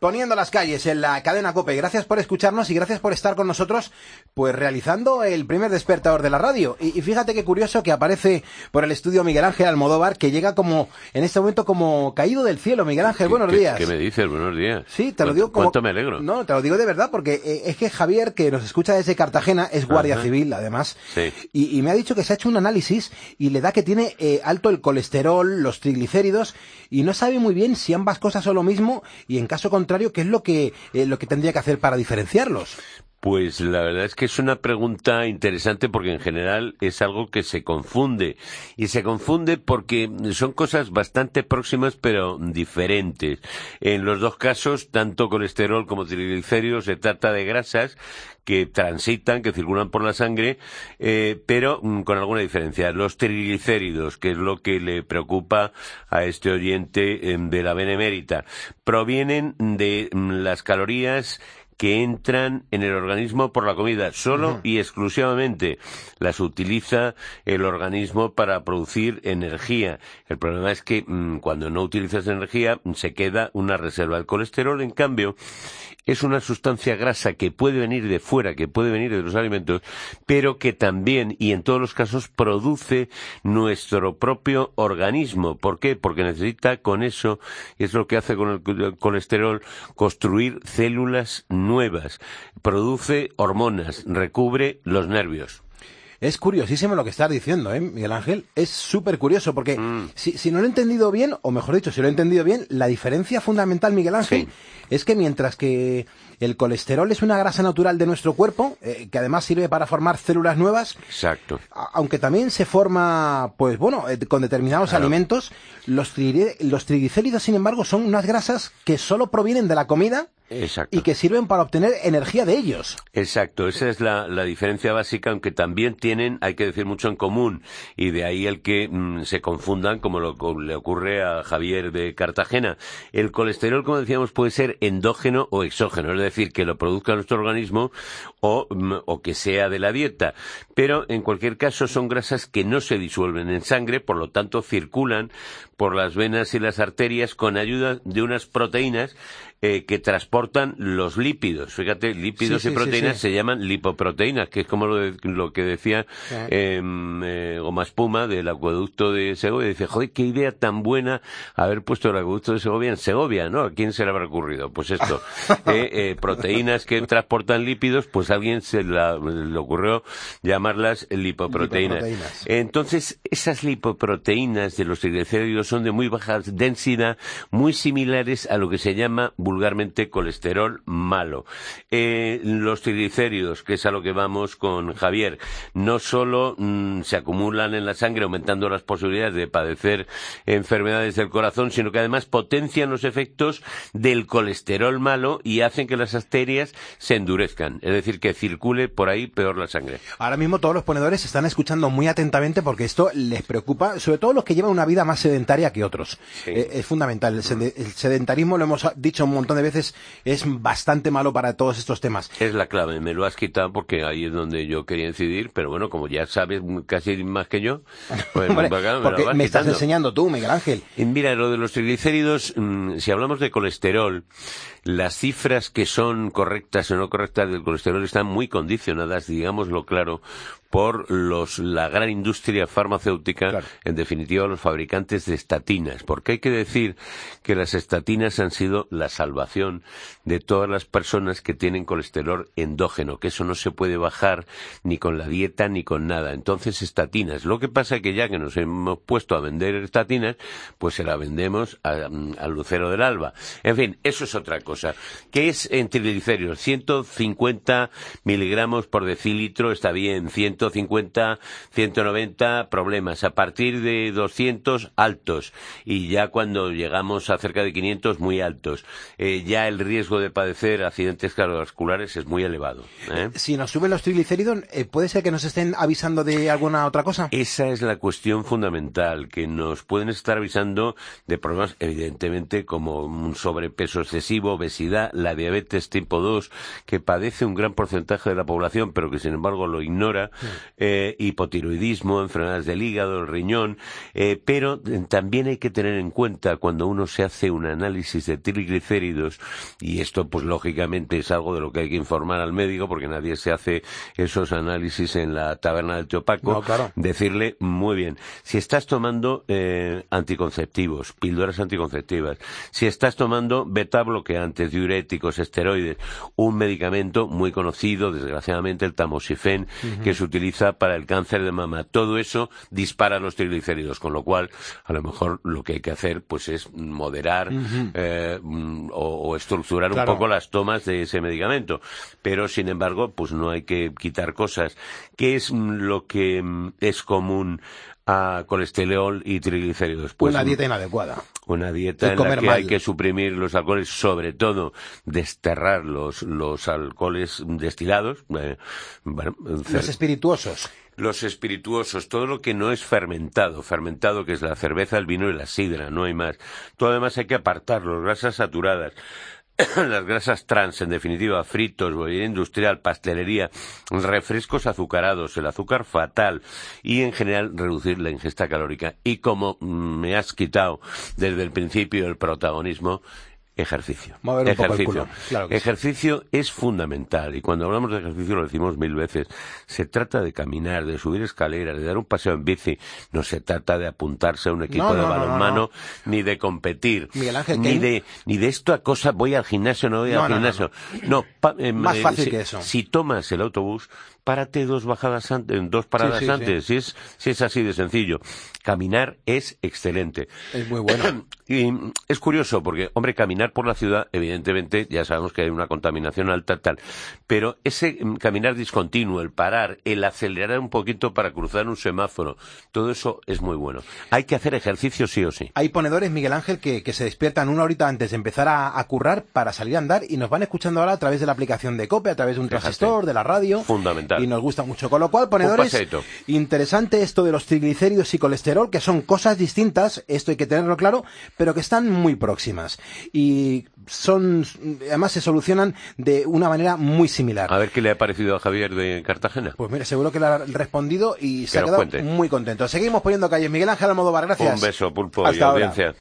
Poniendo las calles en la cadena COPE. Gracias por escucharnos y gracias por estar con nosotros, pues realizando el primer despertador de la radio. Y fíjate qué curioso que aparece por el estudio Miguel Ángel Almodóvar, que llega como, en este momento, como caído del cielo. Miguel Ángel, buenos días. ¿Qué me dices? Buenos días. Sí, te lo digo como... ¿Cuánto me alegro? No, te lo digo de verdad, porque es que Javier, que nos escucha desde Cartagena, es guardia civil, además, sí. y me ha dicho que se ha hecho un análisis y le da que tiene alto el colesterol, los triglicéridos, y no sabe muy bien si ambas cosas son lo mismo, y en caso contrario, ¿qué es lo que tendría que hacer para diferenciarlos? Pues la verdad es que es una pregunta interesante porque en general es algo que se confunde. Y se confunde porque son cosas bastante próximas pero diferentes. En los dos casos, tanto colesterol como triglicéridos, se trata de grasas que transitan, que circulan por la sangre, pero con alguna diferencia. Los triglicéridos, que es lo que le preocupa a este oyente de la Benemérita, provienen de las calorías que entran en el organismo por la comida, solo y exclusivamente las utiliza el organismo para producir energía. El problema es que cuando no utilizas energía se queda una reserva. El colesterol, en cambio, es una sustancia grasa que puede venir de fuera, que puede venir de los alimentos, pero que también, y en todos los casos, produce nuestro propio organismo. ¿Por qué? Porque necesita con eso, y es lo que hace con el colesterol, construir células nuevas. Produce hormonas, recubre los nervios. Es curiosísimo lo que estás diciendo, Miguel Ángel. Es súper curioso, porque si no lo he entendido bien, o mejor dicho, si lo he entendido bien, la diferencia fundamental, Miguel Ángel, es que mientras que el colesterol es una grasa natural de nuestro cuerpo, que además sirve para formar células nuevas, exacto, aunque también se forma, pues bueno, con determinados alimentos, los triglicéridos, sin embargo, son unas grasas que solo provienen de la comida. Exacto. Y que sirven para obtener energía de ellos. Exacto, esa es la diferencia básica, aunque también tienen, hay que decir, mucho en común, y de ahí el que se confundan, como le ocurre a Javier de Cartagena. El colesterol, como decíamos, puede ser endógeno o exógeno, es decir, que lo produzca nuestro organismo o que sea de la dieta. Pero, en cualquier caso, son grasas que no se disuelven en sangre, por lo tanto, circulan por las venas y las arterias con ayuda de unas proteínas que transportan los lípidos. Fíjate, lípidos y proteínas se llaman lipoproteínas, que es como lo que decía Goma Espuma del acueducto de Segovia. Dice, joder, qué idea tan buena haber puesto el acueducto de Segovia en Segovia, ¿no? ¿A quién se le habrá ocurrido? Pues esto, proteínas que transportan lípidos, pues a alguien le ocurrió llamarlas lipoproteínas. Entonces, esas lipoproteínas de los triglicéridos son de muy baja densidad, muy similares a lo que se llama vulgarmente colesterol malo. Los triglicéridos, que es a lo que vamos con Javier, no solo se acumulan en la sangre aumentando las posibilidades de padecer enfermedades del corazón, sino que además potencian los efectos del colesterol malo y hacen que las arterias se endurezcan, es decir, que circule por ahí peor la sangre. Ahora mismo todos los ponedores están escuchando muy atentamente porque esto les preocupa, sobre todo los que llevan una vida más sedentaria que otros. Es fundamental. El sedentarismo, lo hemos dicho un montón de veces, es bastante malo para todos estos temas. Es la clave, me lo has quitado porque ahí es donde yo quería incidir, pero bueno, como ya sabes casi más que yo, pues Hombre, porque me estás enseñando tú, Miguel Ángel. Y mira, lo de los triglicéridos, si hablamos de colesterol, las cifras que son correctas o no correctas del colesterol están muy condicionadas, digámoslo claro, por la gran industria farmacéutica, claro. En definitiva los fabricantes de estatinas, porque hay que decir que las estatinas han sido la salvación de todas las personas que tienen colesterol endógeno, que eso no se puede bajar ni con la dieta ni con nada. Entonces, estatinas. Lo que pasa es que ya que nos hemos puesto a vender estatinas, pues se la vendemos al lucero del alba. En fin, eso es otra cosa. ¿Qué es en triglicéridos? 150 miligramos por decilitro está bien, 150, 190 problemas. A partir de 200 altos y ya cuando llegamos a cerca de 500 muy altos. Ya el riesgo de padecer accidentes cardiovasculares es muy elevado. Si nos suben los triglicéridos, ¿puede ser que nos estén avisando de alguna otra cosa? Esa es la cuestión fundamental, que nos pueden estar avisando de problemas evidentemente como un sobrepeso excesivo, obesidad, la diabetes tipo 2, que padece un gran porcentaje de la población, pero que sin embargo lo ignora, hipotiroidismo, enfermedades del hígado, el riñón, pero también hay que tener en cuenta cuando uno se hace un análisis de triglicéridos, y esto pues lógicamente es algo de lo que hay que informar al médico, porque nadie se hace esos análisis en la taberna del tío Paco, no, claro. Decirle, muy bien, si estás tomando anticonceptivos, píldoras anticonceptivas, si estás tomando beta bloqueantes, diuréticos, esteroides, un medicamento muy conocido, desgraciadamente el tamoxifen, que se utiliza para el cáncer de mama, todo eso dispara los triglicéridos, con lo cual a lo mejor lo que hay que hacer pues es moderar o estructurar un poco las tomas de ese medicamento, pero sin embargo pues no hay que quitar cosas. ¿Qué es lo que es común a colesterol y triglicéridos? Pues una dieta inadecuada. Una dieta en la que hay que suprimir los alcoholes, sobre todo desterrar los alcoholes destilados. Los espirituosos. Los espirituosos, todo lo que no es fermentado, que es la cerveza, el vino y la sidra, no hay más. Todo además hay que apartarlo, grasas saturadas. Las grasas trans, en definitiva, fritos, bollería industrial, pastelería, refrescos azucarados, el azúcar fatal y, en general, reducir la ingesta calórica. Y como me has quitado desde el principio el protagonismo, ejercicio. Mover un poco el culo. Claro que ejercicio sí. Es fundamental, y cuando hablamos de ejercicio lo decimos 1000 veces. Se trata de caminar, de subir escaleras, de dar un paseo en bici. No se trata de apuntarse a un equipo de balonmano, ni de competir, Miguel Ángel, ni de esto a cosas, voy al gimnasio, no voy al gimnasio. Más fácil que eso. Si tomas el autobús, párate dos paradas antes. Sí. Si es así de sencillo. Caminar es excelente. Es muy bueno. Y es curioso porque, hombre, caminar por la ciudad, evidentemente, ya sabemos que hay una contaminación alta, pero ese caminar discontinuo, el parar, el acelerar un poquito para cruzar un semáforo, todo eso es muy bueno. Hay que hacer ejercicio sí o sí. Hay ponedores, Miguel Ángel, que se despiertan una horita antes de empezar a currar para salir a andar y nos van escuchando ahora a través de la aplicación de COPE, a través de un transistor, de la radio. Fundamental. Y nos gusta mucho. Con lo cual, ponedores, interesante esto de los triglicéridos y colesterol, que son cosas distintas, esto hay que tenerlo claro, pero que están muy próximas. Y además se solucionan de una manera muy similar. A ver qué le ha parecido a Javier de Cartagena. Pues mira, seguro que le ha respondido y se ha quedado muy contento. Seguimos poniendo calles. Miguel Ángel Almodóvar, gracias. Un beso, Pulpo, Hasta y audiencia. Ahora.